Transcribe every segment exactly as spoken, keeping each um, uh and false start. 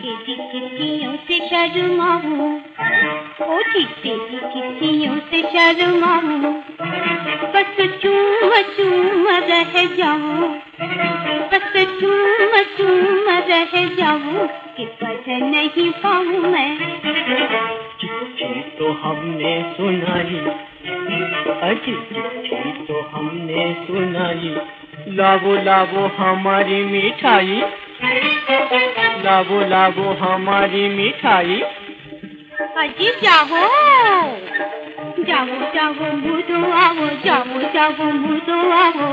तेरी खिड़कियों से शर्माऊं, ओ जी तेरी खिड़कियों से शर्माऊं, बस चूम चूम रह जाऊं, बस चूम चूम रह जाऊं, कि पढ़ नहीं पाऊं मैं। चिट्ठी तो हमने सुनाई, अजी चिट्ठी तो हमने सुनाई, लावो लावो हमारी मिठाई, लावो लावो हमारी मिठाई। अजी जाओ जाओ जाओ मुझो आओ, जाओ जाओ मुझो आओ,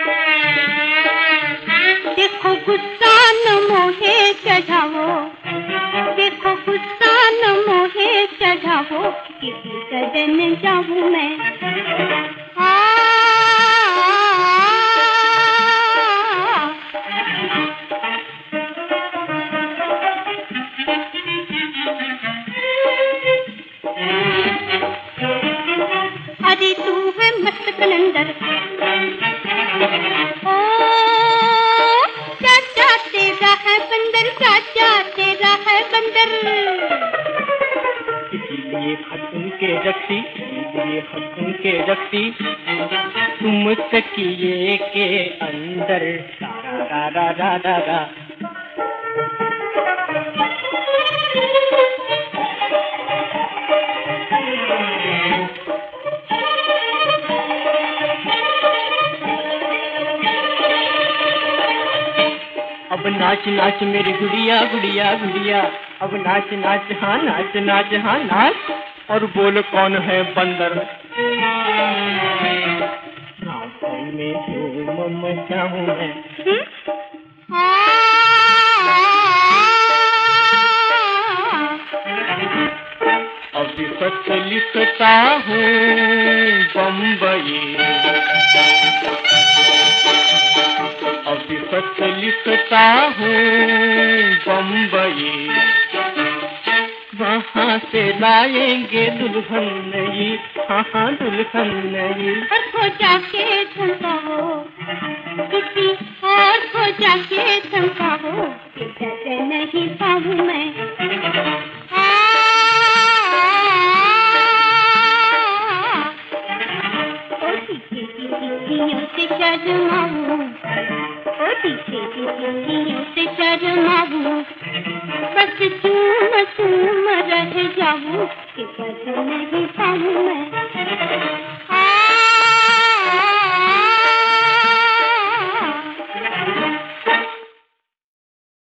देखो गुस्सा न मोहे चढ़ाओ, देखो गुस्सा न मोहे चढ़ाओ, किसी सदन जाऊं मैं। अरे तू है मस्त कलंदर, ओ चाचा तेरा है बंदर, चाचा तेरा है बंदर। इसीलिए खत उनके रखती, इसीलिए खत उनके रखती, तुम तकिए के अंदर। रा रा रा रा रा। अब नाच नाच मेरी गुड़िया गुड़िया गुड़िया, अब नाच नाच हाँ नाच नाच हाँ नाच, और बोल कौन है बंदर। नाच में धूम मचाऊं मैं। अभी सच लिखता हूँ बम्बई, अभी सच लिखता हूँ बम्बई, वहाँ से लाएंगे दुल्हन नई, हाँ हाँ दुल्हन नई। और खो जाके धमकाओ, किसी और को जाके धमकाओ, कि नहीं पाऊं मैं। खिड़कियों से शर्माऊं, ओ खिड़कियों से शर्माऊं, बस चूम चूम रह जाऊं, कि पढ़ नहीं पाऊं मैं।